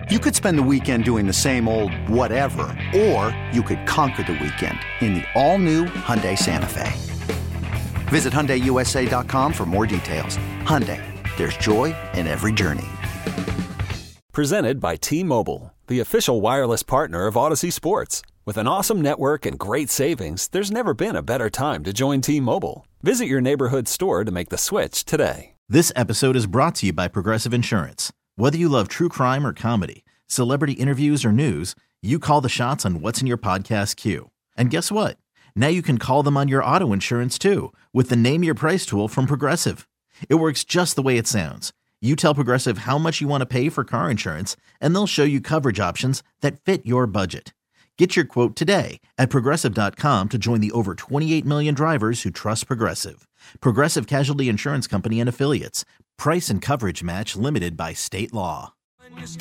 You could spend the weekend doing the same old whatever, or you could conquer the weekend in the all-new Hyundai Santa Fe. Visit HyundaiUSA.com for more details. Hyundai, there's joy in every journey. Presented by T-Mobile, the official wireless partner of Odyssey Sports. With an awesome network and great savings, there's never been a better time to join T-Mobile. Visit your neighborhood store to make the switch today. This episode is brought to you by Progressive Insurance. Whether you love true crime or comedy, celebrity interviews or news, you call the shots on what's in your podcast queue. And guess what? Now you can call them on your auto insurance too with the Name Your Price tool from Progressive. It works just the way it sounds. You tell Progressive how much you want to pay for car insurance, and they'll show you coverage options that fit your budget. Get your quote today at Progressive.com to join the over 28 million drivers who trust Progressive. Progressive Casualty Insurance Company and Affiliates. Price and coverage match limited by state law. Thanks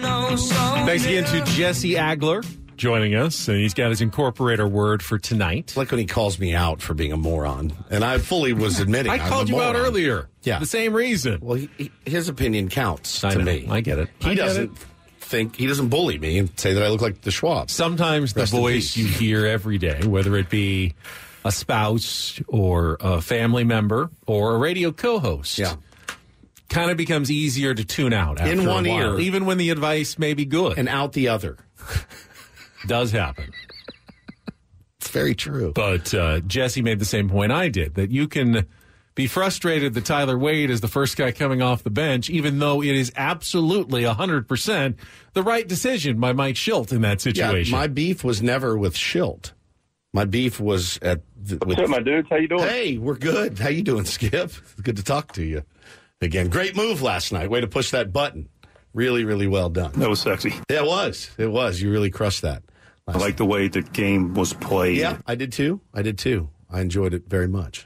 again to Jesse Agler joining us, and he's got his incorporator word for tonight. Like when he calls me out for being a moron, and I fully was admitting I called you out earlier. Yeah, the same reason. Well, his opinion counts to me. I get it. He doesn't bully me and say that I look like the Schwab. Sometimes the voice you hear every day, whether it be a spouse or a family member or a radio co-host, kind of becomes easier to tune out after in one a while, ear, even when the advice may be good, and out the other. Does happen. It's very true. But Jesse made the same point I did, that you can be frustrated that Tyler Wade is the first guy coming off the bench, even though it is absolutely 100% the right decision by Mike Schilt in that situation. Yeah, my beef was never with Schilt. My beef was What's up, my dudes? How you doing? Hey, we're good. How you doing, Skip? Good to talk to you again. Great move last night. Way to push that button. Really, really well done. That was sexy. Yeah, it was. It was. You really crushed that. I like the way the game was played. Yeah, I did too. I enjoyed it very much.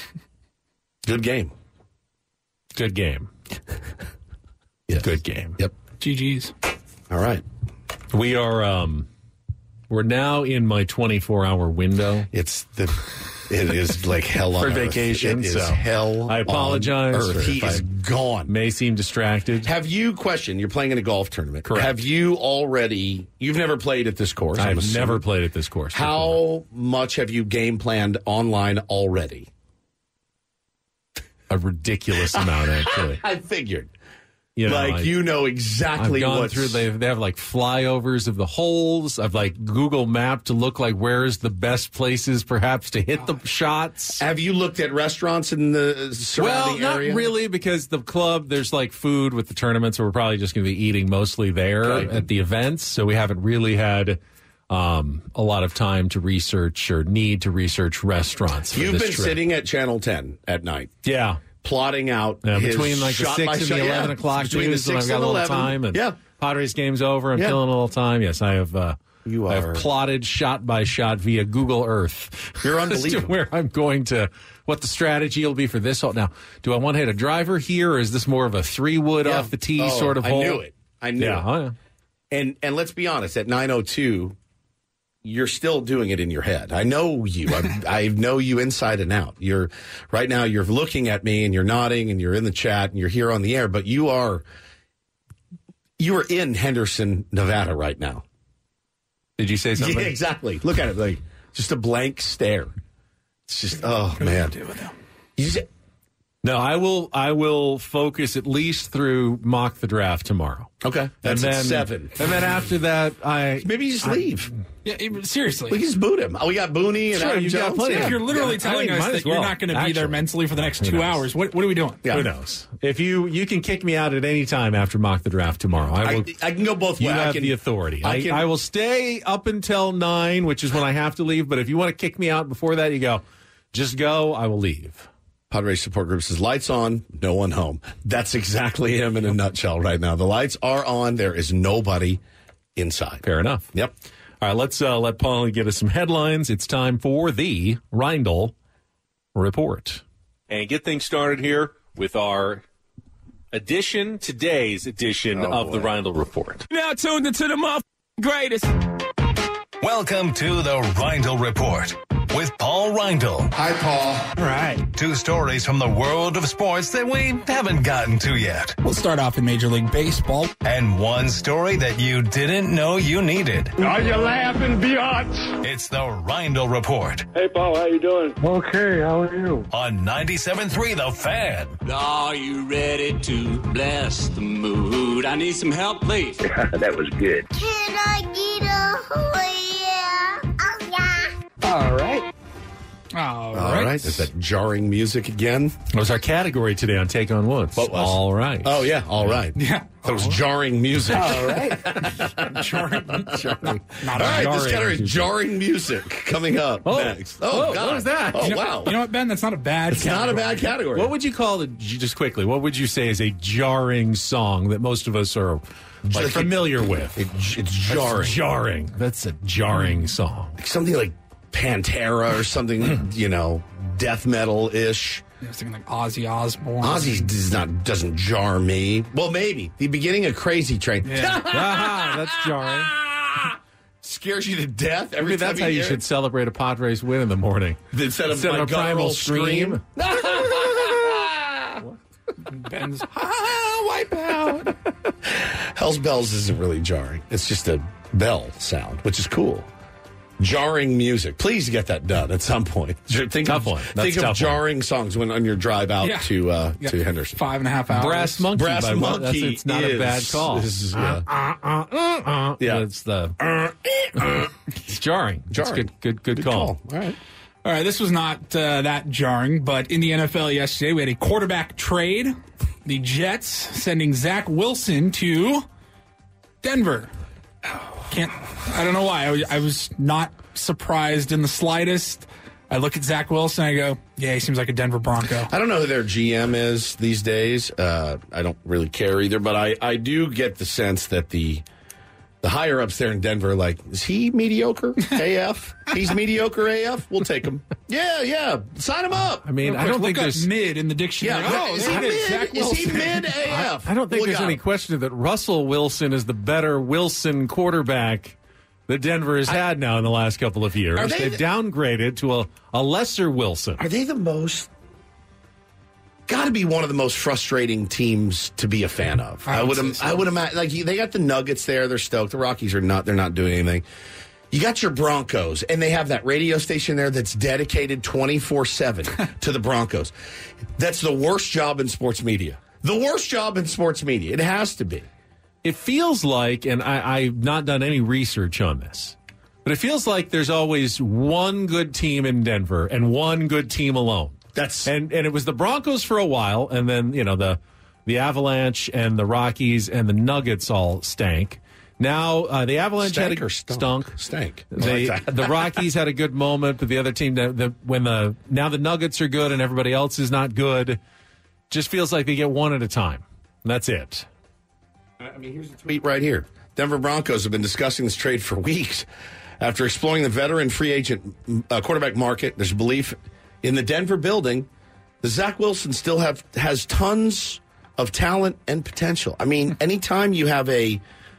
Good game. Good game. Yes. Good game. Yep. GG's. All right. We are we're now in my 24-hour window. It is like hell on for earth. vacation. It is hell. I apologize. On earth. He is gone. May seem distracted. Have you, you're playing in a golf tournament. Correct. Have you you've never played at this course? I've never played at this course. How much have you game planned online already? A ridiculous amount, actually. I figured. You know exactly I've gone through. They have like flyovers of the holes. I've like Google Mapped to look like where's the best places perhaps to hit the shots. Have you looked at restaurants in the surrounding area? Not really, because the club, there's like food with the tournament, so we're probably just going to be eating mostly there at the events. So we haven't really had a lot of time to research or need to research restaurants. You've been sitting at Channel 10 at night. Yeah. Plotting out between like the 6 and the 11 o'clock news, and I've got a little time, and Padres game's over, I'm killing a little time. Yes, I have. I have plotted shot by shot via Google Earth. You're unbelievable. Where I'm going to, what the strategy will be for this hole. Now, do I want to hit a driver here, or is this more of a 3-wood off the tee sort of hole? I knew it. Oh, yeah. And let's be honest, at 9:02. You're still doing it in your head. I know you. I know you inside and out. Right now you're looking at me and you're nodding and you're in the chat and you're here on the air, but you are in Henderson, Nevada right now. Did you say something? Yeah, exactly. Look at it, like just a blank stare. It's just, oh man. No, I will focus at least through mock the draft tomorrow. Okay. That's at 7. And then after that, maybe you just leave. Yeah, seriously. We can just boot him. Oh, we got Booney and Adam Jones. If you're literally telling us that you're not going to be there mentally for the next 2 hours, what are we doing? Yeah. Who knows? If you can kick me out at any time after mock the draft tomorrow. I can go both ways. You have the authority. I will stay up until 9, which is when I have to leave. But if you want to kick me out before that, you go, just go. I will leave. Padres support group says, lights on, no one home. That's exactly him in a nutshell right now. The lights are on. There is nobody inside. Fair enough. Yep. All right, let's let Paulie get us some headlines. It's time for the Reindl Report. And get things started here with our today's edition of the Reindl Report. Now tuned into the greatest. Welcome to the Reindl Report. with Paul Reindl. Hi, Paul. All right. 2 stories from the world of sports that we haven't gotten to yet. We'll start off in Major League Baseball. And 1 story that you didn't know you needed. Are you laughing, biatch? It's the Reindl Report Hey, Paul, how you doing? Okay, how are you? on 97.3 The Fan. Are you ready to bless the mood? I need some help, please. That was good. Can I get a yeah? Oh, yeah. All right. All right. Is that jarring music again? That was our category today on Take on Woods. What was? All right. Oh, yeah. All right. Yeah. That was jarring music. All right. Jarring. Not Not all right. jarring. This category is jarring music coming up next. Oh, God. what was that? Oh, You know, wow. You know what, Ben? That's not a bad It's not a bad category. What would you call it, just quickly, what would you say is a jarring song that most of us are familiar with? It's jarring. That's jarring. That's a jarring song. Something like Pantera or something, death metal-ish. I was thinking like Ozzy Osbourne. Ozzy doesn't jar me. Well, maybe. The beginning of Crazy Train. Yeah. That's jarring. Scares you to death every Maybe time that's how you hear should it. celebrate a Padres win in the morning. Instead of a my primal guttural scream. Ben's Wipe out. Hell's Bells isn't really jarring. It's just a bell sound, which is cool. Jarring music. Please get that done at some point. Think Tough one. That's Think of tough jarring songs when on your drive out to Henderson. 5.5 hours. Brass Monkey. Brass by Monkey. That's, it's not a bad call. Yeah. It's the. It's jarring. Jarring. It's good call. All right. All right, this was not that jarring, but in the NFL yesterday, we had a quarterback trade. The Jets sending Zach Wilson to Denver. I don't know why. I was not surprised in the slightest. I look at Zach Wilson, I go, yeah, he seems like a Denver Bronco. I don't know who their GM is these days. I don't really care either, but I do get the sense that the higher-ups there in Denver are like, is he mediocre AF? He's mediocre AF? We'll take him. Yeah. Sign him up. I mean, I don't think there's mid in the dictionary. Yeah, is he there it is, Zach mid? Is he Wilson. mid AF? I don't think there's any question that Russell Wilson is the better Wilson quarterback that Denver has had now in the last couple of years. They've downgraded to a lesser Wilson. Are they the most... Got to be one of the most frustrating teams to be a fan of. I would imagine. Like they got the Nuggets there; they're stoked. The Rockies are not. They're not doing anything. You got your Broncos, and they have that radio station there that's dedicated 24/7 to the Broncos. That's the worst job in sports media. The worst job in sports media. It has to be. It feels like, and I've not done any research on this, but it feels like there's always one good team in Denver and one good team alone. And it was the Broncos for a while, and then the Avalanche and the Rockies and the Nuggets all stank. Now the Avalanche stank. The Rockies had a good moment, but the other team now the Nuggets are good and everybody else is not good. Just feels like they get one at a time. And that's it. I mean, here's a tweet right here. Denver Broncos have been discussing this trade for weeks. After exploring the veteran free agent quarterback market, there's belief in the Denver building, the Zach Wilson still has tons of talent and potential. I mean, anytime you have a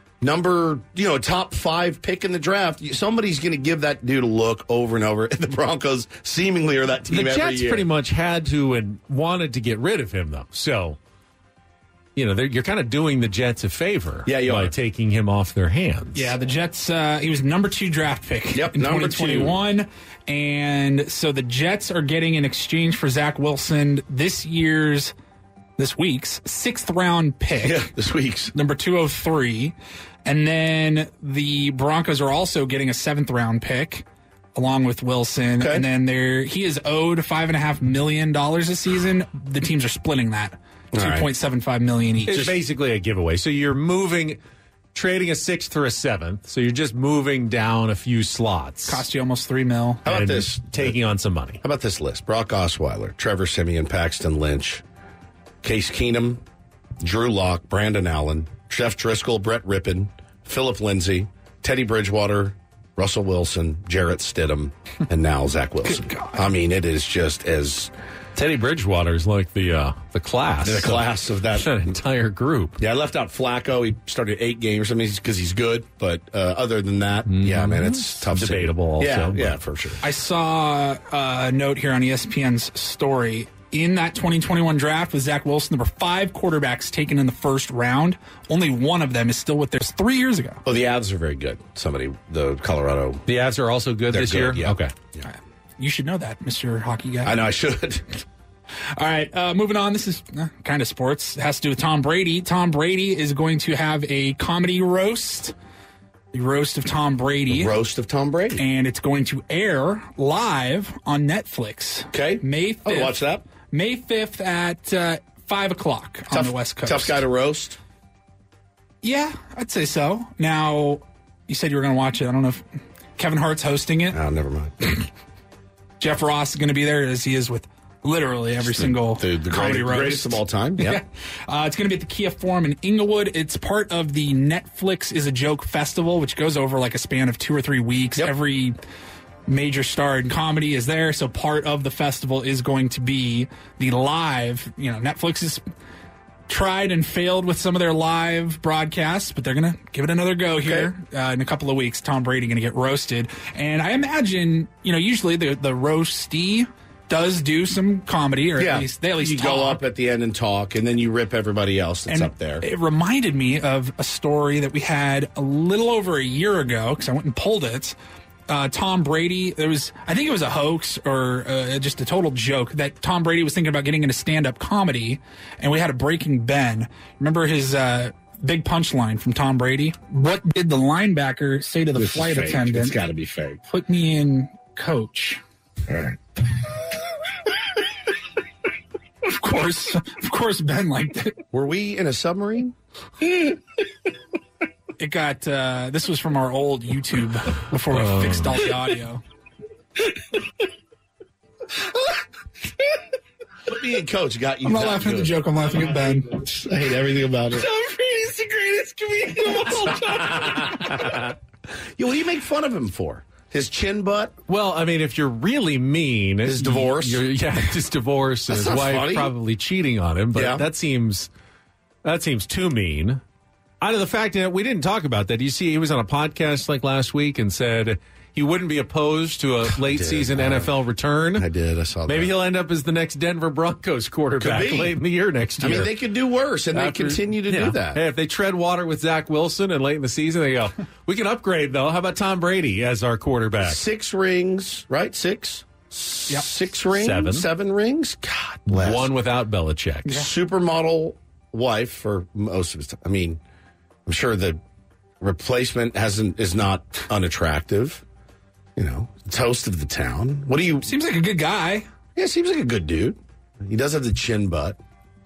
top 5 pick in the draft, somebody's going to give that dude a look over and over. And the Broncos seemingly are that team every year. The Jets pretty much had to and wanted to get rid of him, though. So, you're kind of doing the Jets a favor by taking him off their hands. Yeah, the Jets, he was number 2 draft pick in number 2021. 2. And so the Jets are getting in exchange for Zach Wilson this week's 6th round pick. Yeah, this week's. Number 203. And then the Broncos are also getting a 7th round pick along with Wilson. Okay. And then he is owed $5.5 million a season. The teams are splitting that. $2.75 million each. It's basically a giveaway. So you're trading a 6th for a 7th. So you're just moving down a few slots. Cost you almost $3 million. How about this? Taking on some money. How about this list? Brock Osweiler, Trevor Siemian, Paxton Lynch, Case Keenum, Drew Lock, Brandon Allen, Jeff Driscoll, Brett Rippon, Philip Lindsay, Teddy Bridgewater, Russell Wilson, Jarrett Stidham, and now Zach Wilson. I mean, it is just as Teddy Bridgewater's like the class. The class of that entire group. Yeah, I left out Flacco. He started 8 games. I mean, because he's good. But other than that, yeah, man, it's tough. Debatable also. Yeah, for sure. I saw a note here on ESPN's story. In that 2021 draft with Zach Wilson, there were 5 quarterbacks taken in the first round. Only one of them is still with theirs 3 years ago. Oh, the Avs are very good. The Colorado. The Avs are also good this year? Yeah. Okay. Yeah. You should know that, Mr. Hockey Guy. I know I should. All right, moving on. This is kind of sports. It has to do with Tom Brady. Tom Brady is going to have a comedy roast. The roast of Tom Brady. The roast of Tom Brady. And it's going to air live on Netflix. Okay. May 5th. I'll watch that. May 5th at 5 o'clock on the West Coast. Tough guy to roast? Yeah, I'd say so. Now, you said you were going to watch it. I don't know if Kevin Hart's hosting it. Oh, never mind. Jeff Ross is going to be there, as he is with literally every single comedy roast. Greatest of all time. Yeah. It's going to be at the Kia Forum in Inglewood. It's part of the Netflix is a Joke Festival, which goes over like a span of 2 or 3 weeks. Yep. Every major star in comedy is there, so part of the festival is going to be the live. Netflix has tried and failed with some of their live broadcasts, but they're going to give it another go here in a couple of weeks. Tom Brady going to get roasted, and I imagine usually the roastee does do some comedy, or at least you talk. go up at the end and talk, and then you rip everybody else that's up there. It reminded me of a story that we had a little over a year ago, because I went and pulled it. Tom Brady, I think it was a hoax or just a total joke that Tom Brady was thinking about getting into stand-up comedy, and we had a Breaking Ben. Remember his big punchline from Tom Brady? What did the linebacker say to the flight attendant? It's got to be fake. Put me in, coach. All right. Of course, Ben liked it. Were we in a submarine? It got, this was from our old YouTube before we fixed all the audio. Me and Coach got you. I'm not laughing at the joke, I'm laughing at Ben. I hate everything about it. Tom Brady's the greatest comedian of all time. What do you make fun of him for? His chin butt? Well, I mean, if you're really mean... His divorce? His divorce and his wife funny. Probably cheating on him, but that seems too mean. Out of the fact that we didn't talk about that. You see, he was on a podcast like last week and said he wouldn't be opposed to a late-season NFL return. I did. I saw that. Maybe he'll end up as the next Denver Broncos quarterback late in the year next year. I mean, they could do worse, and they continue to do that. Hey, if they tread water with Zach Wilson and late in the season, they go, we can upgrade, though. How about Tom Brady as our quarterback? 6 rings, right? 6? Yep. 6 rings? 7 rings? God bless. One without Belichick. Yeah. Supermodel wife for most of his time. I mean, I'm sure the replacement is not unattractive. Toast of the town. What do you... Seems like a good guy. Yeah, seems like a good dude. He does have the chin butt.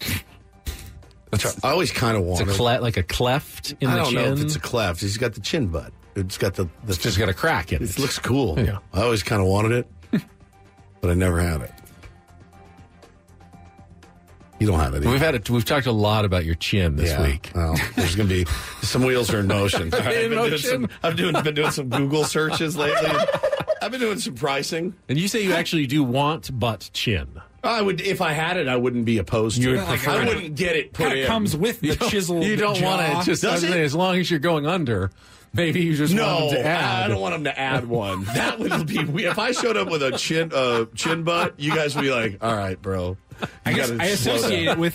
I always kind of want it. Like a cleft in the chin? I don't know if it's a cleft. He's got the chin butt. It's got It's just got a crack in it. It looks cool. Yeah. I always kind of wanted it, but I never had it. You don't have it either. We've talked a lot about your chin this week. Well, there's going to be some wheels are in motion. I've been doing some Google searches lately. I've been doing some pricing. And you say you actually do want butt chin. I would, if I had it, I wouldn't be opposed to it. I wouldn't get it put in. It comes with the chisel. You don't want it. Just as long as you're going under. Maybe you just want them to add. I don't want them to add one. That would be weird. If I showed up with a chin butt, you guys would be like, all right, bro. I associate it with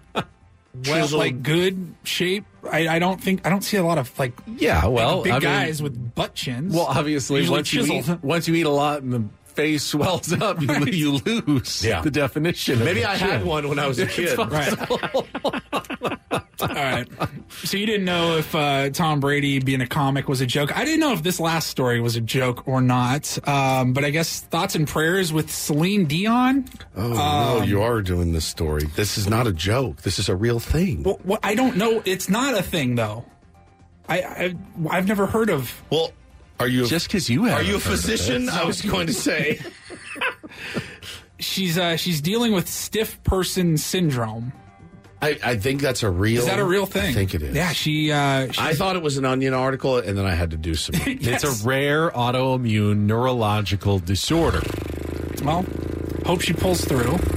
good shape. I don't see a lot of big guys with butt chins. Well, obviously, once you eat a lot and the face swells up, you lose the definition. Maybe I had one when I was a kid. Right. All right. So you didn't know if Tom Brady being a comic was a joke. I didn't know if this last story was a joke or not. But I guess thoughts and prayers with Celine Dion. Oh, no, you are doing this story. This is not a joke. This is a real thing. Well, I don't know. It's not a thing, though. I've never heard of... Well, are you just because you have? Are you a physician? I was going to say. She's dealing with stiff person syndrome. I think that's a real... Is that a real thing? I think it is. Yeah, I thought it was an Onion article, and then I had to do some... Yes. It's a rare autoimmune neurological disorder. Well, hope she pulls through.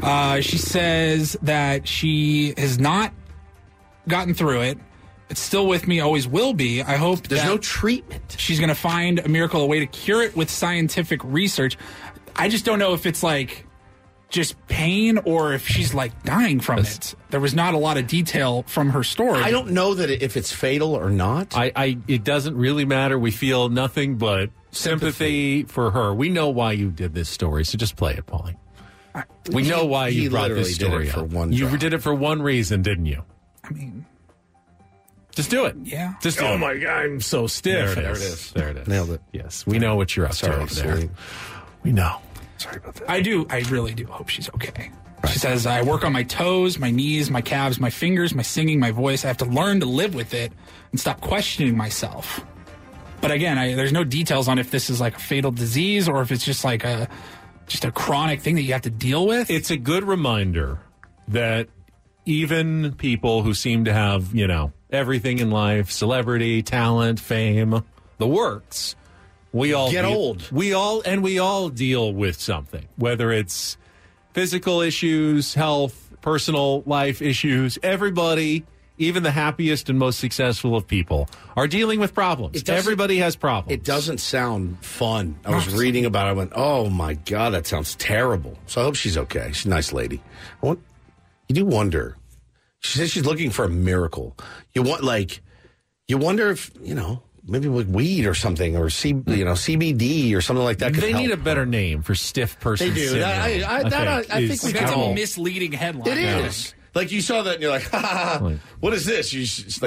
She says that she has not gotten through it. It's still with me, always will be. I hope there's no treatment. She's going to find a miracle, a way to cure it with scientific research. I just don't know if it's like just pain or if she's like dying from it. There was not a lot of detail from her story. I don't know that if it's fatal or not. It doesn't really matter. We feel nothing but sympathy for her. We know why you did this story, so just play it, Paulie. We know why you brought this story up. You did it for one reason, didn't you? I mean, just do it. Yeah. Just do it. Oh my God, I'm so stiff. There it is. There it is. Nailed it. Yes, we know what you're up to over there. We know. Sorry about that. I really do hope she's okay. Right. She says, I work on my toes, my knees, my calves, my fingers, my singing, my voice. I have to learn to live with it and stop questioning myself. But again, there's no details on if this is like a fatal disease or if it's just like a chronic thing that you have to deal with. It's a good reminder that even people who seem to have, everything in life, celebrity, talent, fame, the works, we all get old. We all deal with something, whether it's physical issues, health, personal life issues. Everybody, even the happiest and most successful of people, are dealing with problems. Everybody has problems. It doesn't sound fun. I was reading about it. I went, oh, my God, that sounds terrible. So I hope she's okay. She's a nice lady. You do wonder. She says she's looking for a miracle. You wonder if, maybe with weed or something, or CBD or something like that. They need a better name for stiff person. They do. Syndrome. I think that's a misleading headline. It is. Like you saw that and you're like, what is this?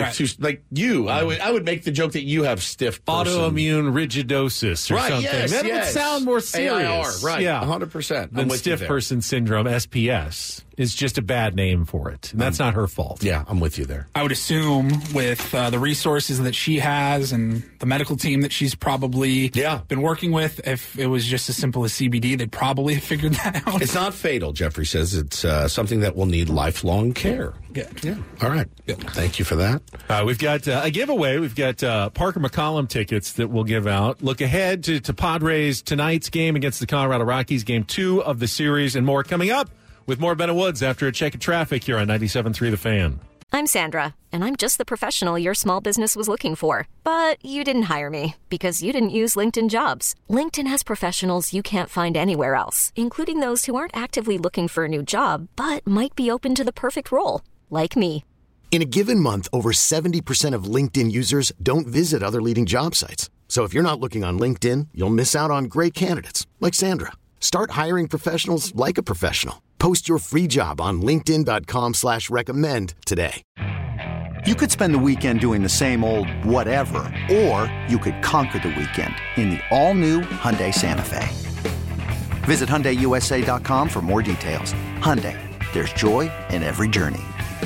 I would make the joke that you have stiff person. Autoimmune rigidosis or something. That would sound more serious. AIR, right, yeah. 100%. Than stiff person syndrome, SPS, is just a bad name for it. And that's not her fault. Yeah, I'm with you there. I would assume with the resources that she has and the medical team that she's probably been working with, if it was just as simple as CBD, they'd probably have figured that out. It's not fatal, Jeffrey says. It's something that will need lifelong care. Yeah. All right. Thank you for that. We've got a giveaway. We've got Parker McCollum tickets that we'll give out. Look ahead to Padres tonight's game against the Colorado Rockies, game 2 of the series, and more coming up with more Ben and Woods after a check of traffic here on 97.3 The Fan. I'm Sandra, and I'm just the professional your small business was looking for. But you didn't hire me because you didn't use LinkedIn Jobs. LinkedIn has professionals you can't find anywhere else, including those who aren't actively looking for a new job, but might be open to the perfect role, like me. In a given month, over 70% of LinkedIn users don't visit other leading job sites. So if you're not looking on LinkedIn, you'll miss out on great candidates, like Sandra. Start hiring professionals like a professional. Post your free job on linkedin.com/recommend today. You could spend the weekend doing the same old whatever, or you could conquer the weekend in the all-new Hyundai Santa Fe. Visit HyundaiUSA.com for more details. Hyundai, there's joy in every journey.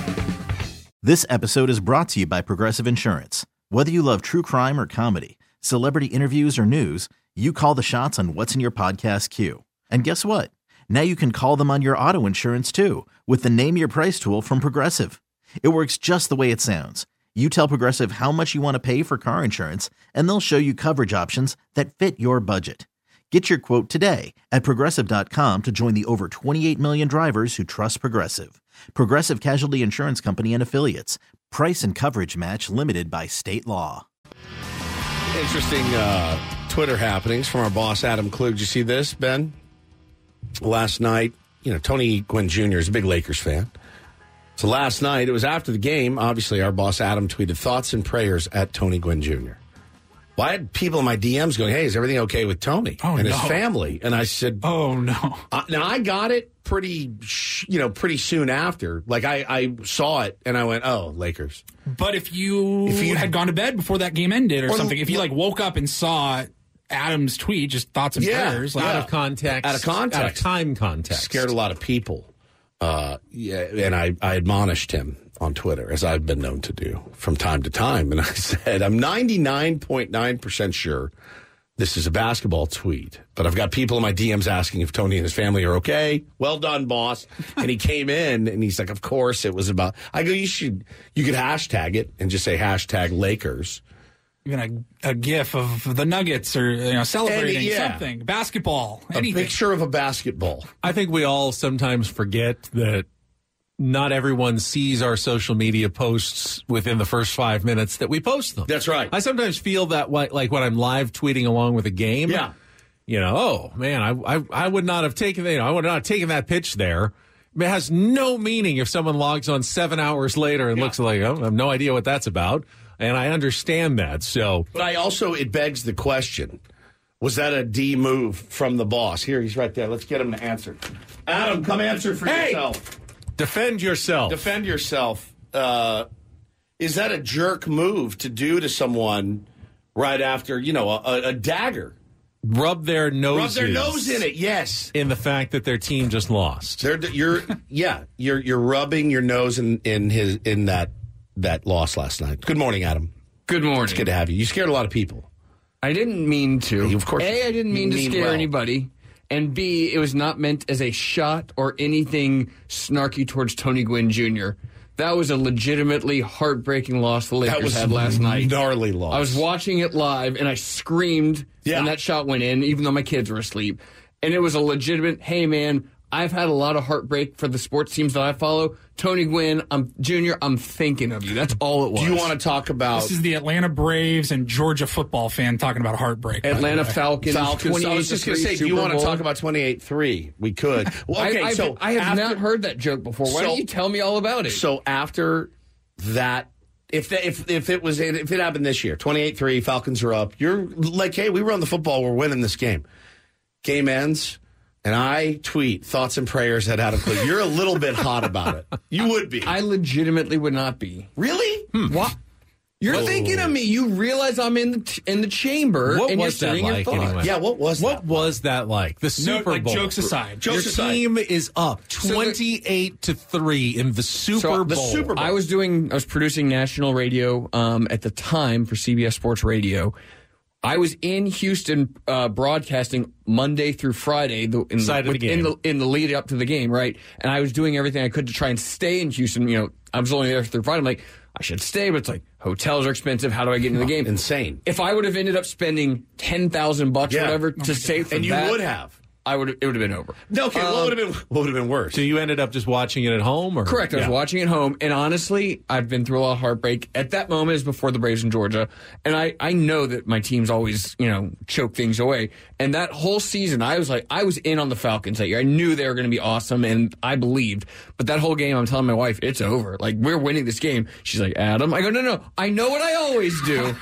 This episode is brought to you by Progressive Insurance. Whether you love true crime or comedy, celebrity interviews or news, you call the shots on what's in your podcast queue. And guess what? Now you can call them on your auto insurance too with the Name Your Price tool from Progressive. It works just the way it sounds. You tell Progressive how much you want to pay for car insurance, and they'll show you coverage options that fit your budget. Get your quote today at Progressive.com to join the over 28 million drivers who trust Progressive. Progressive Casualty Insurance Company and Affiliates. Price and coverage match limited by state law. Interesting Twitter happenings from our boss, Adam Klug. Did you see this, Ben? Last night, Tony Gwynn Jr. is a big Lakers fan. So last night, it was after the game. Obviously, our boss, Adam, tweeted thoughts and prayers at Tony Gwynn Jr. Well, I had people in my DMs going, hey, is everything okay with Tony and his family? And I said, oh, no. Now, I got it pretty soon after. Like, I saw it, and I went, oh, Lakers. But if you had gone to bed before that game ended or something, if you, woke up and saw Adam's tweet, just thoughts and prayers. Out of context. Out of context. Out of time context. Scared a lot of people. And I admonished him on Twitter, as I've been known to do from time to time. And I said, I'm 99.9% sure this is a basketball tweet, but I've got people in my DMs asking if Tony and his family are okay. Well done, boss. And he came in and he's like, of course it was about, I go, you could hashtag it and just say hashtag Lakers. Even a gif of the Nuggets or celebrating something, basketball, anything. A picture of a basketball. I think we all sometimes forget that not everyone sees our social media posts within the first 5 minutes that we post them. That's right. I sometimes feel that way, like when I'm live tweeting along with a game. Yeah. Oh man, I would not have taken I would not have taken that pitch there. It has no meaning if someone logs on 7 hours later and looks like, I have no idea what that's about. And I understand that. So, but it begs the question: was that a D move from the boss? Here, he's right there. Let's get him to answer. Adam, come answer for yourself. Defend yourself. Defend yourself. Is that a jerk move to do to someone right after, a dagger? Rub their nose in it, yes. In the fact that their team just lost. You're rubbing your nose in that loss last night. Good morning, Adam. Good morning. It's good to have you. You scared a lot of people. I didn't mean to. Of course. A, I didn't mean to scare anybody. And B, it was not meant as a shot or anything snarky towards Tony Gwynn Jr. That was a legitimately heartbreaking loss the Lakers had last night. Gnarly loss. I was watching it live, and I screamed when that shot went in, even though my kids were asleep. And it was a legitimate, hey, man, I've had a lot of heartbreak for the sports teams that I follow. Tony Gwynn, Jr., I'm thinking of you. That's all it was. Do you want to talk about... This is the Atlanta Braves and Georgia football fan talking about heartbreak. Atlanta Falcons. I was just going to say, do you want to talk about 28-3 We could. Well, okay, I have not heard that joke before. Why don't you tell me all about it? So after that... If it happened this year, 28-3, Falcons are up. You're like, hey, we run the football. We're winning this game. Game ends... And I tweet thoughts and prayers at Adam Cleveland. You're a little bit hot about it. You would be. I legitimately would not be. Really? What? You're thinking of me. You realize I'm in the chamber. What and was you're that like anyway? Yeah, what was that like? The Super Bowl. Jokes aside. Your team is up 28-3 in the Super Bowl. The Super Bowl. I was producing national radio at the time for CBS Sports Radio. I was in Houston broadcasting Monday through Friday in the lead up to the game, right? And I was doing everything I could to try and stay in Houston. I was only there through Friday. I'm like, I should stay, but it's like hotels are expensive. How do I get into the game? Insane. If I would have ended up spending $10,000 or whatever to save for and you would have. It would have been over. No, okay, what would have been worse? So you ended up just watching it at home? Or? Correct. I was watching it at home. And honestly, I've been through a lot of heartbreak. At that moment, is before the Braves in Georgia. And I know that my team's always, choke things away. And that whole season, I was in on the Falcons that year. I knew they were going to be awesome, and I believed. But that whole game, I'm telling my wife, it's over. Like, we're winning this game. She's like, Adam? I go, no. I know what I always do.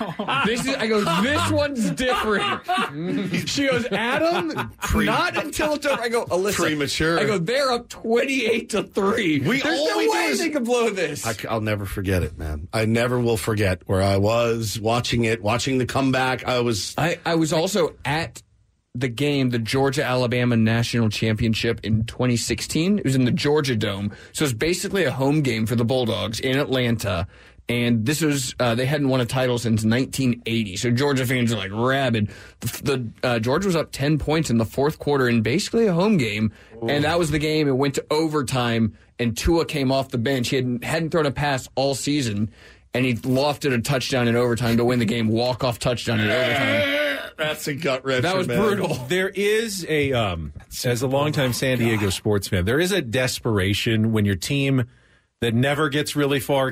This one's different. She goes, Adam? Not until it's over. I go, Alyssa. Premature. I go, they're up 28-3. There's no way they can blow this. I'll never forget it, man. I never will forget where I was watching the comeback. I was also at the game, the Georgia-Alabama National Championship in 2016. It was in the Georgia Dome. So it's basically a home game for the Bulldogs in Atlanta. And this was, they hadn't won a title since 1980. So Georgia fans are like rabid. Georgia was up 10 points in the fourth quarter in basically a home game. Ooh. And that was the game. It went to overtime, and Tua came off the bench. He hadn't thrown a pass all season, and he lofted a touchdown in overtime to win the game, walk-off touchdown in overtime. That's a gut-wrencher, That was brutal. There is as a longtime San Diego sports fan, there is a desperation when your team that never gets really far,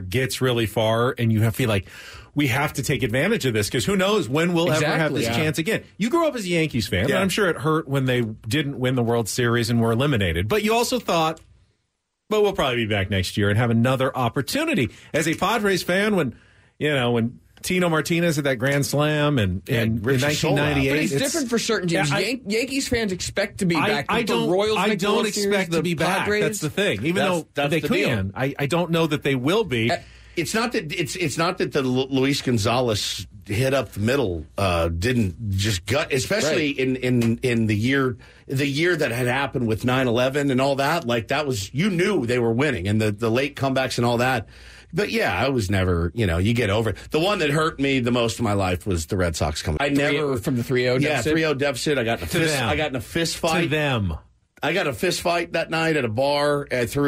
and you feel like, we have to take advantage of this, because who knows when we'll ever have this chance again. You grew up as a Yankees fan, and I'm sure it hurt when they didn't win the World Series and were eliminated. But you also thought, well, we'll probably be back next year and have another opportunity. As a Padres fan, when Tino Martinez had that grand slam and in 1998. But it's different for certain teams. Yankees fans expect to be back. I don't expect to be back. That's the thing. Even though they can, I don't know that they will be. It's not that the Luis Gonzalez hit up the middle didn't just gut, especially in the year that had happened with 9/11 and all that. Like, that was, you knew they were winning, and the late comebacks and all that. But yeah, I was never, you get over it. The one that hurt me the most in my life was the Red Sox coming. From the 3-0 deficit? Yeah, 3-0 deficit. I got in a fist fight. To them. I got a fist fight that night at a bar.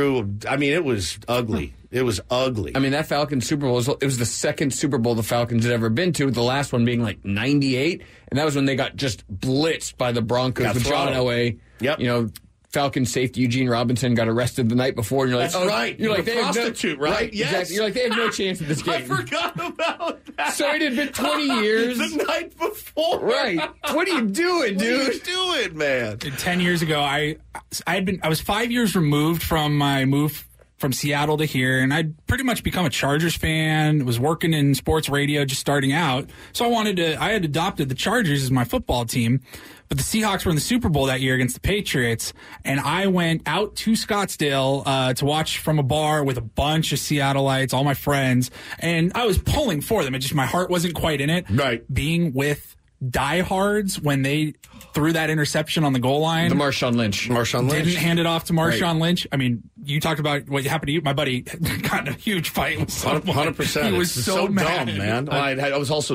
It was ugly. It was ugly. I mean, that Falcons Super Bowl, it was the second Super Bowl the Falcons had ever been to, the last one being like 98. And that was when they got just blitzed by the Broncos with John Elway. Yep. Falcons safety Eugene Robinson got arrested the night before. And you're like, that's right. You're like, they prostitute, right? Right, yes. Exactly. You're like, they have no chance in this game. I forgot about that. So it had been 20 years. The night before. Right. What are you doing, dude? What are you doing, man? 10 years ago, I was 5 years removed from my move from Seattle to here, and I'd pretty much become a Chargers fan, was working in sports radio, just starting out. So I had adopted the Chargers as my football team, but the Seahawks were in the Super Bowl that year against the Patriots, and I went out to Scottsdale to watch from a bar with a bunch of Seattleites, all my friends, and I was pulling for them. My heart wasn't quite in it. Right. Being with diehards when they threw that interception on the goal line. The Marshawn Lynch. Didn't hand it off to Marshawn Lynch. I mean, you talked about what happened to you. My buddy got in a huge fight with someone. 100%. He was so mad. Dumb, man. I was also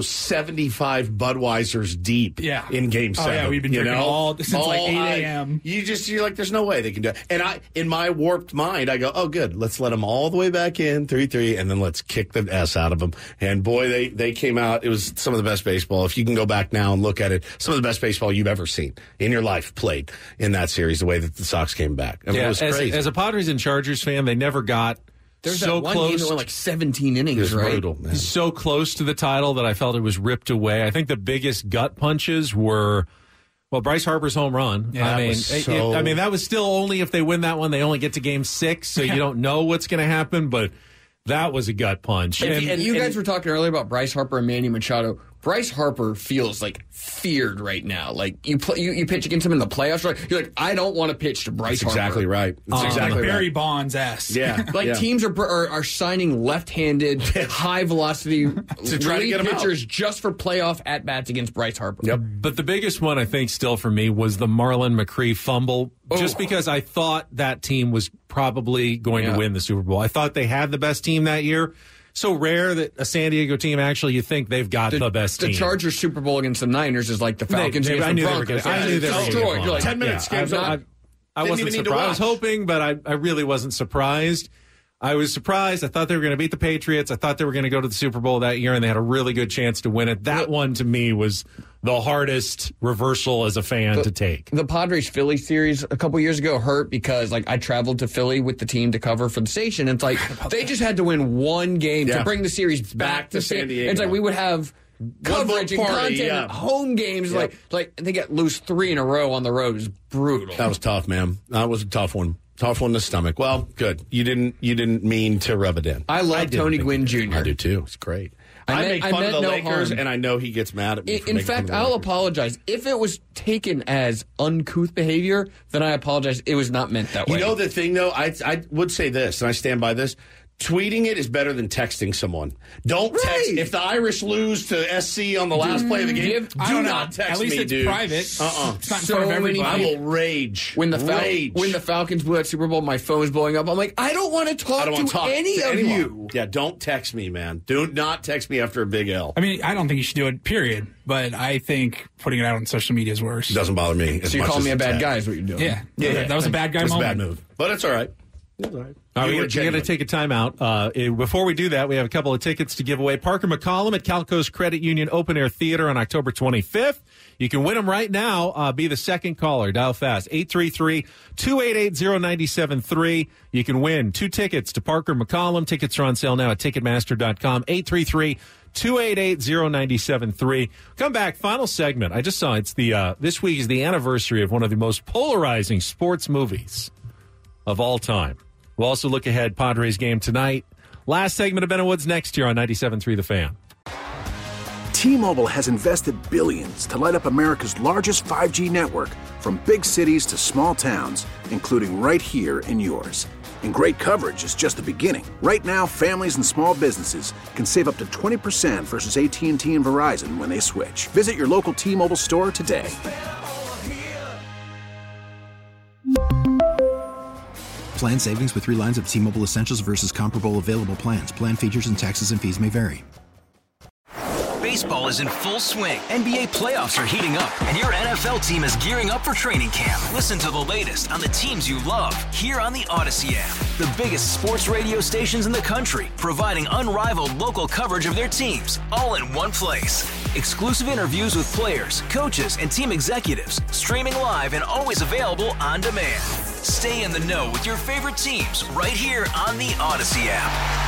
75 Budweisers deep in Game 7. Oh, yeah, we've been drinking since like 8 a.m. You're like, there's no way they can do it. And in my warped mind, I go, oh, good. Let's let them all the way back in, 3-3, and then let's kick the S out of them. And boy, they came out. It was some of the best baseball. If you can go back now and look at it, some of the best baseball you've ever seen in your life played in that series, the way that the Sox came back. I mean, it was crazy. As a Padres and Chargers fan, they never got There's so that one close. game that went like 17 innings, It was right? brutal, man. So close to the title that I felt it was ripped away. I think the biggest gut punches were, Bryce Harper's home run. Yeah, that was still only if they win that one, they only get to Game 6, so you don't know what's going to happen, but that was a gut punch. And you guys were talking earlier about Bryce Harper and Manny Machado. Bryce Harper feels like feared right now. Like you pitch against him in the playoffs. You're like, I don't want to pitch to Bryce Harper. Exactly right. That's exactly like Barry right. Bonds-esque. Yeah. Teams are signing left-handed, high-velocity to try to get him pitchers out. just for playoff at-bats against Bryce Harper. Yep. But the biggest one, I think, still for me was the Marlon McCree fumble, just because I thought that team was probably going to win the Super Bowl. I thought they had the best team that year. So rare that a San Diego team actually you think they've got the best team. The Chargers Super Bowl against the Niners is like the Falcons against the Broncos. I knew they were destroyed. You're like, 10 minutes. I wasn't surprised. I was hoping, but I really wasn't surprised. I was surprised. I thought they were going to beat the Patriots. I thought they were going to go to the Super Bowl that year, and they had a really good chance to win it. That one, to me, was the hardest reversal as a fan to take. The Padres-Philly series a couple years ago hurt because I traveled to Philly with the team to cover for the station. And it's they just had to win one game to bring the series back to San Diego. It's like we would have coverage and content at home games. Like they get lose 3 in a row on the road. It was brutal. That was tough, man. That was a tough one. Tough one in the stomach. Well, good. You didn't mean to rub it in. I love Tony Gwynn Jr. I do too. It's great. I make fun of the Lakers, and I know he gets mad at me. In fact, I'll apologize. If it was taken as uncouth behavior, then I apologize. It was not meant that way. You know the thing, though? I would say this, and I stand by this. Tweeting it is better than texting someone. Don't text. If the Irish lose to SC on the last play of the game, do not text me, dude. At least it's private. It's not in front of everybody. I will rage. When the Falcons blew that Super Bowl, my phone was blowing up. I'm like, I don't want to talk to any of you. Yeah, don't text me, man. Do not text me after a big L. I mean, I don't think you should do it, period. But I think putting it out on social media is worse. It doesn't bother me. So you call me a bad guy is what you're doing. Yeah. That was a bad guy moment. It was a bad move. But it's all right. All right, we're going to take a timeout. Before we do that, we have a couple of tickets to give away. Parker McCollum at Cal Coast Credit Union Open Air Theater on October 25th. You can win them right now. Be the second caller. Dial fast. 833-288-0973. You can win 2 tickets to Parker McCollum. Tickets are on sale now at Ticketmaster.com. 833-288-0973. Come back. Final segment. I just saw it's this week is the anniversary of one of the most polarizing sports movies of all time. We'll also look ahead Padres game tonight. Last segment of Ben and Woods next year on 97.3 The Fan. T-Mobile has invested billions to light up America's largest 5G network, from big cities to small towns, including right here in yours. And great coverage is just the beginning. Right now, families and small businesses can save up to 20% versus AT&T and Verizon when they switch. Visit your local T-Mobile store today. Plan savings with 3 lines of T-Mobile Essentials versus comparable available plans. Plan features and taxes and fees may vary. Baseball is in full swing. NBA playoffs are heating up, and your NFL team is gearing up for training camp. Listen to the latest on the teams you love here on the Odyssey app. The biggest sports radio stations in the country, providing unrivaled local coverage of their teams, all in one place. Exclusive interviews with players, coaches, and team executives, streaming live and always available on demand. Stay in the know with your favorite teams right here on the Odyssey app.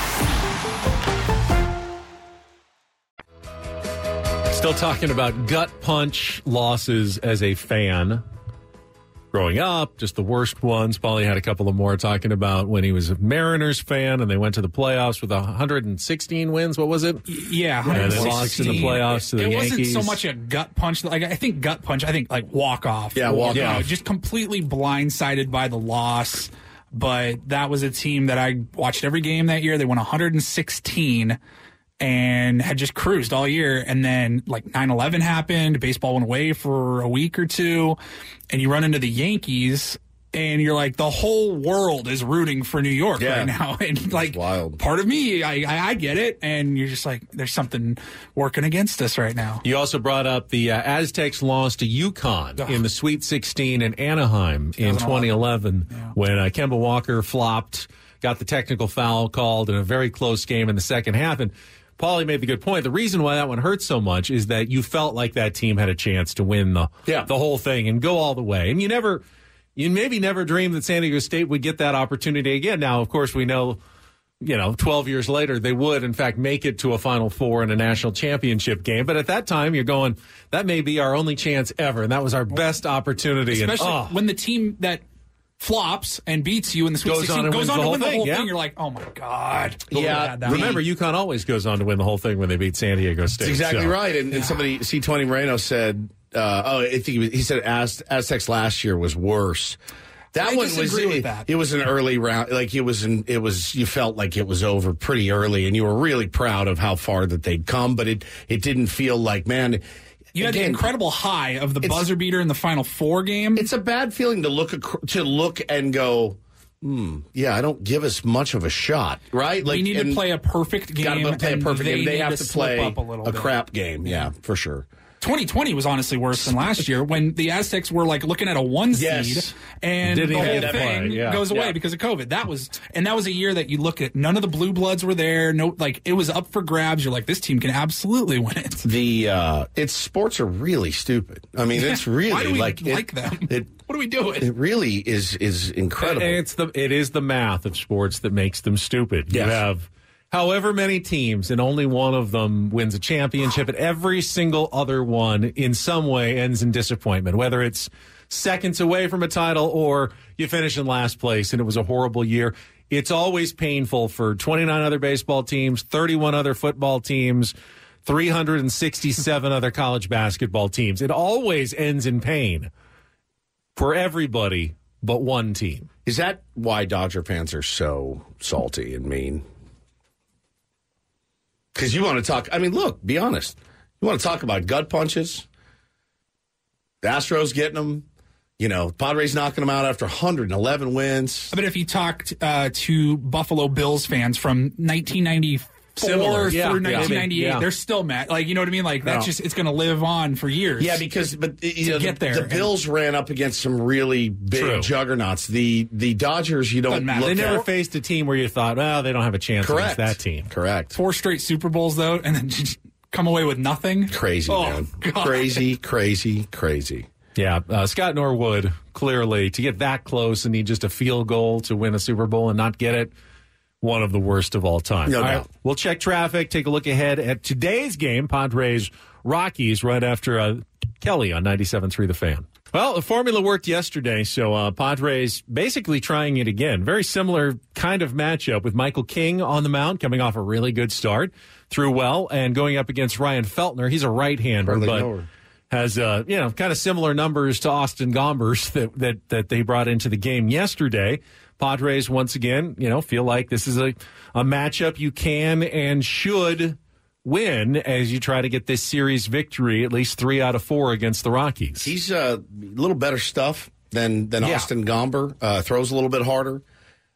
Still talking about gut punch losses as a fan. Growing up, just the worst ones. Paulie had a couple of more talking about when he was a Mariners fan and they went to the playoffs with 116 wins. What was it? Yeah, 116. And they lost in the playoffs to the Yankees. It wasn't so much a gut punch. Like I think gut punch. I think like walk off. Yeah, walk off. Just completely blindsided by the loss. But that was a team that I watched every game that year. They won 116. And had just cruised all year. And then like 9/11 happened. Baseball went away for a week or two. And you run into the Yankees and you're like, the whole world is rooting for New York right now. And like, wild. Part of me, I get it. And you're just like, there's something working against us right now. You also brought up the Aztecs loss to UConn in the Sweet 16 in Anaheim in 2011 when Kemba Walker flopped, got the technical foul called in a very close game in the second half. And Paulie made the good point. The reason why that one hurt so much is that you felt like that team had a chance to win the whole thing and go all the way. And you maybe never dreamed that San Diego State would get that opportunity again. Now, of course, we know, 12 years later, they would, in fact, make it to a Final Four in a national championship game. But at that time, you're going, that may be our only chance ever. And that was our best opportunity. Especially when the team that flops and beats you in the Sweet 16 goes on to win the whole thing. You're like, oh my God. Remember, UConn always goes on to win the whole thing when they beat San Diego State. That's exactly right. And somebody, C20 Moreno said, I think he said Aztecs last year was worse. That one was it was an early round, like you felt like it was over pretty early, and you were really proud of how far that they'd come, but it didn't feel like, man. You had the incredible high of the buzzer beater in the Final Four game. It's a bad feeling to look and go, I don't give us much of a shot, right? Like, we need to play a perfect game. Got to play a perfect game. They have to play up a crap game. Yeah, for sure. 2020 was honestly worse than last year when the Aztecs were like looking at a 1 seed and the whole thing goes away because of COVID. That was a year that you look at, none of the blue bloods were there. No, like it was up for grabs. You're like, this team can absolutely win it. Its sports are really stupid. I mean, it's really why do we like them. What are we doing? It really is incredible. It is the math of sports that makes them stupid. Yes. You have however many teams, and only one of them wins a championship, and every single other one in some way ends in disappointment, whether it's seconds away from a title or you finish in last place and it was a horrible year. It's always painful for 29 other baseball teams, 31 other football teams, 367 other college basketball teams. It always ends in pain for everybody but one team. Is that why Dodger fans are so salty and mean? Because you want to talk, I mean, look, be honest. You want to talk about gut punches? The Astros getting them. Padres knocking them out after 111 wins. I bet if you talked to Buffalo Bills fans from 1994 through 1998, they're still mad. Like, you know what I mean? Like, that's just, it's going to live on for years. Yeah, because, the Bills ran up against some really big juggernauts. The Dodgers, you don't look They never faced a team where you thought, they don't have a chance against that team. Correct. 4 straight Super Bowls, though, and then just come away with nothing. Crazy, man. God. Crazy. Yeah, Scott Norwood, clearly, to get that close and need just a field goal to win a Super Bowl and not get it, one of the worst of all time. No doubt. Right, we'll check traffic, take a look ahead at today's game, Padres-Rockies, right after Kelly on 97.3 The Fan. Well, the formula worked yesterday, so Padres basically trying it again. Very similar kind of matchup with Michael King on the mound, coming off a really good start, threw well, and going up against Ryan Feltner. He's a right-hander, but has kind of similar numbers to Austin Gombers that they brought into the game yesterday. Padres, once again, feel like this is a matchup you can and should win as you try to get this series victory, at least 3 out of 4 against the Rockies. He's a little better stuff than Austin Gomber. Throws a little bit harder.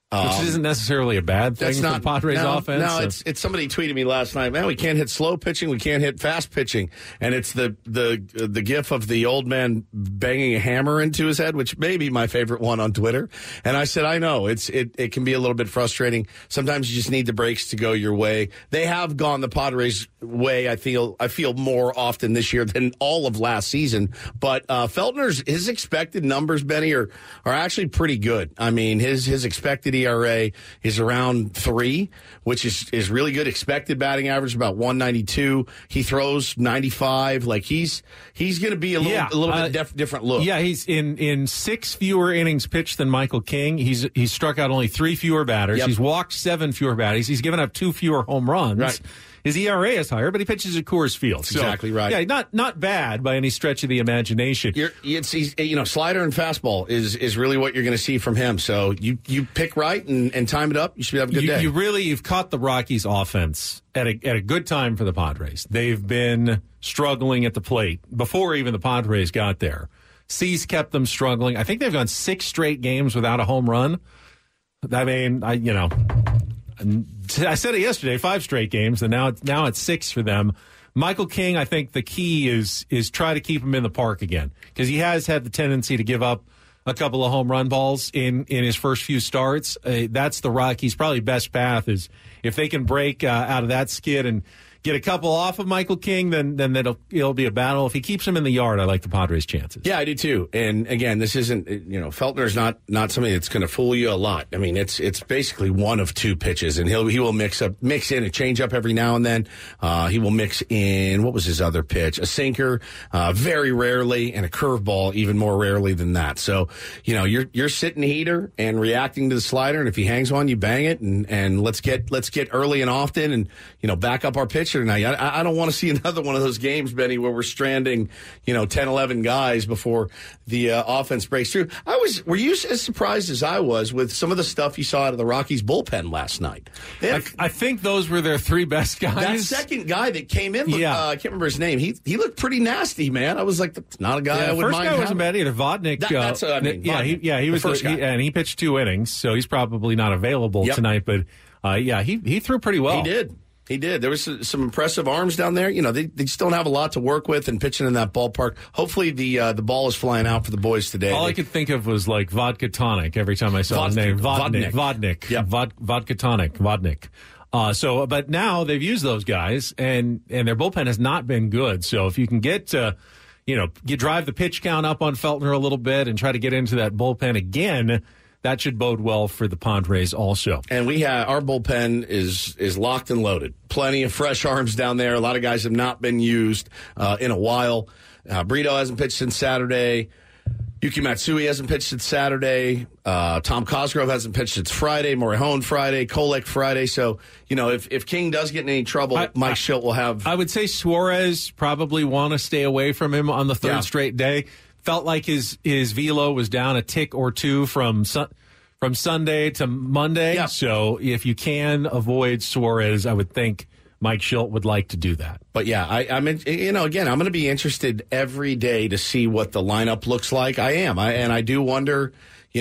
Which isn't necessarily a bad thing for the Padres offense. No, it's somebody tweeted me last night, man, we can't hit slow pitching, we can't hit fast pitching. And it's the gif of the old man banging a hammer into his head, which may be my favorite one on Twitter. And I said, I know, it can be a little bit frustrating. Sometimes you just need the breaks to go your way. They have gone the Padres' way, I feel more often this year than all of last season. But his expected numbers, Benny, are actually pretty good. I mean, his expected ERA is around 3, which is really good. Expected batting average about 192. He throws 95. Like he's going to be a little bit different look. Yeah, he's in 6 fewer innings pitched than Michael King. He's struck out only 3 fewer batters. Yep. He's walked 7 fewer batters. He's given up 2 fewer home runs. Right. His ERA is higher, but he pitches at Coors Field. So, exactly right. Yeah, not bad by any stretch of the imagination. Slider and fastball is really what you're going to see from him. So you pick right and time it up. You should have a good day. You've caught the Rockies offense at a good time for the Padres. They've been struggling at the plate before even the Padres got there. Cease kept them struggling. I think they've gone 6 straight games without a home run. I mean, I said it yesterday, 5 straight games, and now it's 6 for them. Michael King, I think the key is try to keep him in the park again, because he has had the tendency to give up a couple of home run balls in his first few starts. That's the Rockies' probably best path is if they can break out of that skid and get a couple off of Michael King, then it'll be a battle. If he keeps him in the yard, I like the Padres' chances. Yeah, I do too. And again, this isn't, Feltner's not somebody that's going to fool you a lot. I mean, it's basically 1 of 2 pitches, and he will mix in a changeup every now and then. He will mix in, what was his other pitch? A sinker, very rarely, and a curveball even more rarely than that. So, you're sitting heater and reacting to the slider, and if he hangs one, you bang it, and let's get early and often, and back up our pitch. Tonight. I don't want to see another one of those games, Benny, where we're stranding, 10, 11 guys before the offense breaks through. Were you as surprised as I was with some of the stuff you saw out of the Rockies bullpen last night? I think those were their 3 best guys. That second guy that came in, I can't remember his name. He looked pretty nasty, man. I was like, that's not a guy I would mind. The first guy wasn't bad either. Vodnik. That's what I mean. He was the first guy. And he pitched 2 innings, so he's probably not available tonight. But he threw pretty well. He did. There was some impressive arms down there. They still have a lot to work with and pitching in that ballpark. Hopefully the ball is flying out for the boys today. All I could think of was like vodka tonic every time I saw his name. Vodnik. Yep. Vodka tonic. Vodnik. But now they've used those guys and their bullpen has not been good. So if you can get drive the pitch count up on Feltner a little bit and try to get into that bullpen again, that should bode well for the Padres also. And our bullpen is locked and loaded. Plenty of fresh arms down there. A lot of guys have not been used in a while. Brito hasn't pitched since Saturday. Yuki Matsui hasn't pitched since Saturday. Tom Cosgrove hasn't pitched since Friday. Morihone Friday. Kolek Friday. So, if King does get in any trouble, Mike Shildt will have... I would say Suarez probably want to stay away from him on the third straight day. Felt like his velo was down a tick or 2 from Sunday to Monday. Yeah. So if you can avoid Suarez, I would think Mike Shildt would like to do that. But yeah, I'm going to be interested every day to see what the lineup looks like. And I do wonder,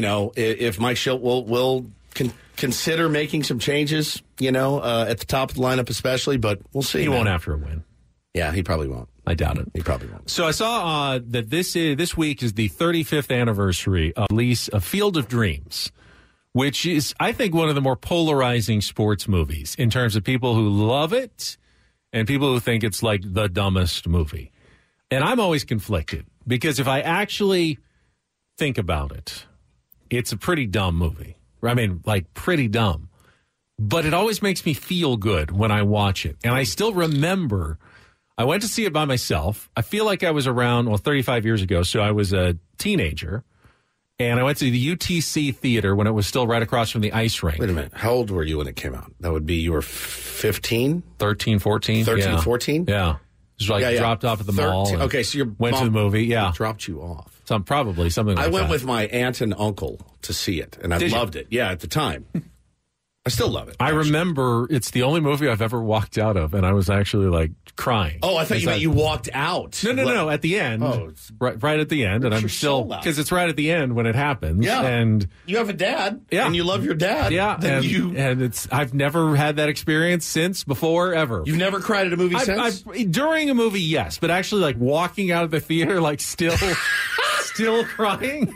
if Mike Shildt will consider making some changes, at the top of the lineup especially. But we'll see. He won't after a win. Yeah, he probably won't. I doubt it. He probably won't. So I saw that this week is the 35th anniversary of release of Field of Dreams, which is, I think, one of the more polarizing sports movies in terms of people who love it and people who think it's like the dumbest movie. And I'm always conflicted because if I actually think about it, it's a pretty dumb movie. I mean, like pretty dumb. But it always makes me feel good when I watch it. And I still remember... I went to see it by myself. I feel like I was around, 35 years ago, so I was a teenager. And I went to the UTC Theater when it was still right across from the ice rink. Wait a minute. How old were you when it came out? That would be, you were 15? 13, 14. 13, 14? Yeah. It was dropped off at the mall. Okay, so your went to the movie, yeah. Dropped you off. Probably something like that. I went with my aunt and uncle to see it, and I loved it. Yeah, at the time. I still love it. I remember it's the only movie I've ever walked out of, and I was actually like crying. Oh, I thought you meant you walked out. No. At the end. Oh, right at the end, and I'm still because it's right at the end when it happens. Yeah, and you have a dad. Yeah, and you love your dad. Yeah, and it's I've never had that experience since before ever. You've never cried at a movie since? During a movie, yes, but actually, like walking out of the theater, like still crying.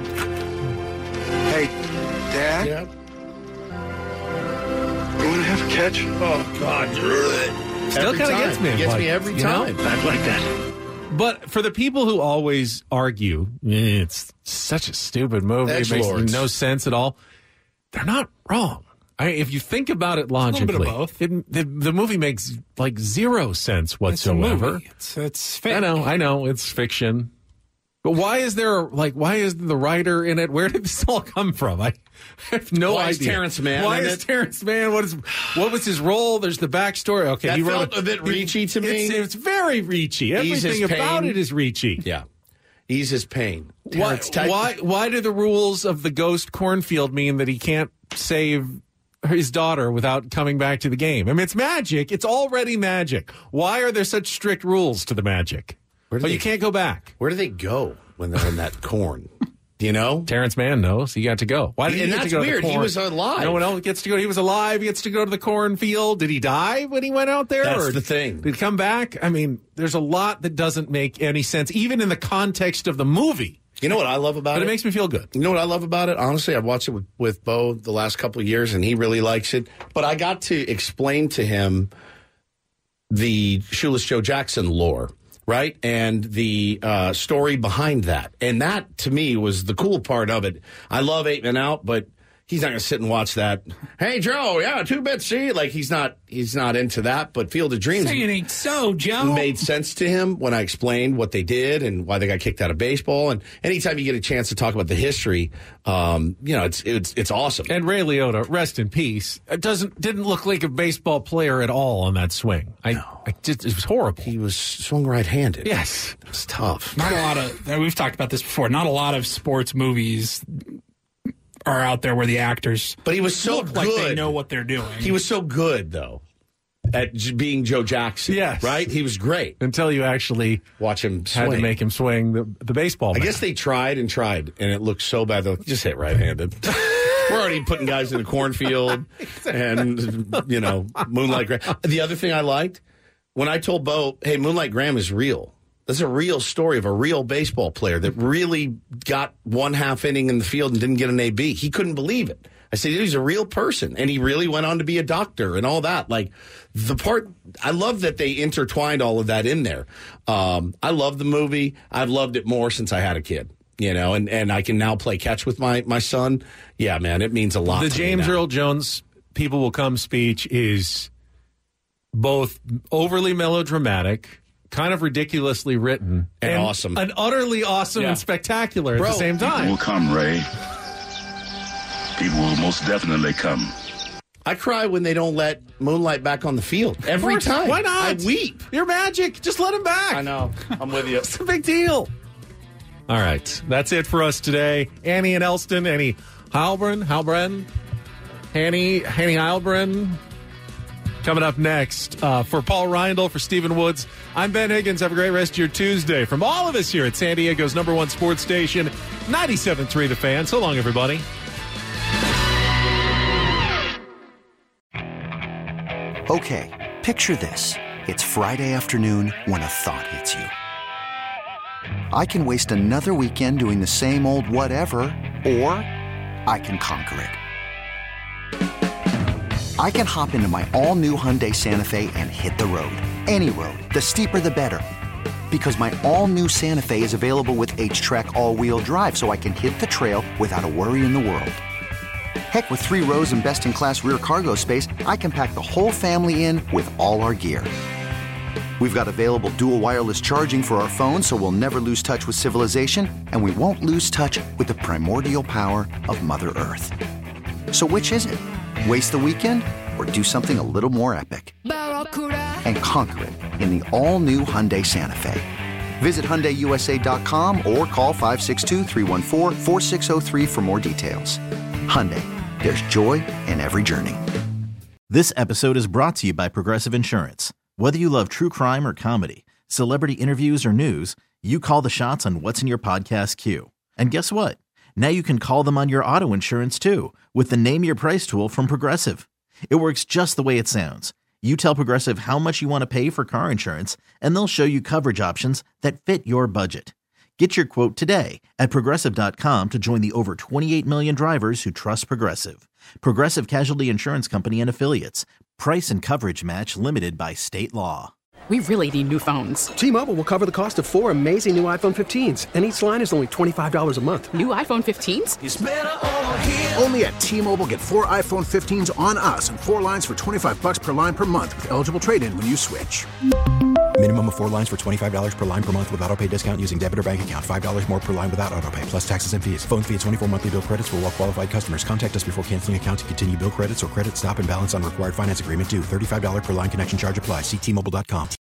Hey, Dad. Yeah. You want to have a catch? Oh, God. Still kind of gets me. It gets me every time. I'd like that. But for the people who always argue, it's such a stupid movie, it makes no sense at all, they're not wrong. If you think about it logically, a little bit of both. The movie makes like zero sense whatsoever. It's fake. I know, it's fiction. But why is the writer in it? Where did this all come from? I have no idea. Why is Terrence Mann Why is Terrence Mann? What was his role? There's the backstory. Okay, that felt a bit reachy to me. It's very reachy. Everything about it is reachy. Yeah. Ease his pain. Why do the rules of the ghost cornfield mean that he can't save his daughter without coming back to the game? I mean, it's magic. It's already magic. Why are there such strict rules to the magic? You can't go back. Where do they go when they're in that corn? Do you know? Terrence Mann knows. He got to go. Why did he get to go? Weird. To the corn? He was alive. No one else gets to go. He was alive. He gets to go to the cornfield. Did he die when he went out there? That's the thing. Did he come back? I mean, there's a lot that doesn't make any sense, even in the context of the movie. You know what I love about it? But it makes me feel good. You know what I love about it? Honestly, I've watched it with Bo the last couple of years, and he really likes it. But I got to explain to him the Shoeless Joe Jackson lore. Right? And the story behind that. And that, to me, was the cool part of it. I love 8 Men Out, but he's not going to sit and watch that. Hey, Joe, 2-bit C. Like, he's not into that. But Field of Dreams. Say it ain't so, Joe. Made sense to him when I explained what they did and why they got kicked out of baseball. And anytime you get a chance to talk about the history, it's awesome. And Ray Liotta, rest in peace, didn't look like a baseball player at all on that swing. It was horrible. He was swung right-handed. Yes. It was tough. Not a lot of, we've talked about this before, not a lot of sports movies are out there where the actors but he was so look good. Like they know what they're doing. He was so good, though, at being Joe Jackson. Yes. Right? He was great. Until you actually watch him swing. Had to make him swing the baseball bat. I guess they tried, and it looked so bad. They're like, just hit right-handed. We're already putting guys in the cornfield and, Moonlight Graham. The other thing I liked, when I told Bo, hey, Moonlight Graham is real. This is a real story of a real baseball player that really got 1/2 inning in the field and didn't get an AB. He couldn't believe it. I said, he's a real person, and he really went on to be a doctor and all that. Like, the part, I love that they intertwined all of that in there. I love the movie. I've loved it more since I had a kid, and I can now play catch with my son. Yeah, man, it means a lot. The James Earl Jones People Will Come speech is both overly melodramatic, kind of ridiculously written, and awesome. And utterly awesome and spectacular at the same time. People will come, Ray. People will most definitely come. I cry when they don't let Moonlight back on the field. Every time. Why not? I weep. You're magic. Just let him back. I know. I'm with you. It's a big deal. All right. That's it for us today. Annie and Elston. Annie Heilbrunn. Annie Heilbrunn. Coming up next, for Paul Reindl, for Stephen Woods, I'm Ben Higgins. Have a great rest of your Tuesday. From all of us here at San Diego's #1 sports station, 97.3 The Fan. So long, everybody. Okay, picture this. It's Friday afternoon when a thought hits you. I can waste another weekend doing the same old whatever, or I can conquer it. I can hop into my all-new Hyundai Santa Fe and hit the road. Any road. The steeper, the better. Because my all-new Santa Fe is available with H-Track all-wheel drive, so I can hit the trail without a worry in the world. Heck, with 3 rows and best-in-class rear cargo space, I can pack the whole family in with all our gear. We've got available dual wireless charging for our phones, so we'll never lose touch with civilization, and we won't lose touch with the primordial power of Mother Earth. So which is it? Waste the weekend or do something a little more epic? And conquer it in the all-new Hyundai Santa Fe. Visit HyundaiUSA.com or call 562-314-4603 for more details. Hyundai, There's joy in every journey. This episode is brought to you by Progressive Insurance. Whether you love true crime or comedy, celebrity interviews or news, you call the shots on what's in your podcast queue. And guess what? Now you can call them on your auto insurance too with the Name Your Price tool from Progressive. It works just the way it sounds. You tell Progressive how much you want to pay for car insurance, and they'll show you coverage options that fit your budget. Get your quote today at Progressive.com to join the over 28 million drivers who trust Progressive. Progressive Casualty Insurance Company and Affiliates. Price and coverage match limited by state law. We really need new phones. T-Mobile will cover the cost of 4 amazing new iPhone 15s, and each line is only $25 a month. New iPhone 15s? It's better over here. Only at T-Mobile, get 4 iPhone 15s on us and 4 lines for $25 per line per month with eligible trade-in when you switch. Minimum of 4 lines for $25 per line per month with autopay discount using debit or bank account. $5 more per line without autopay, plus taxes and fees. Phone fee at 24 monthly bill credits for well-qualified customers. Contact us before canceling account to continue bill credits or credit stop and balance on required finance agreement due. $35 per line connection charge applies. See T-Mobile.com.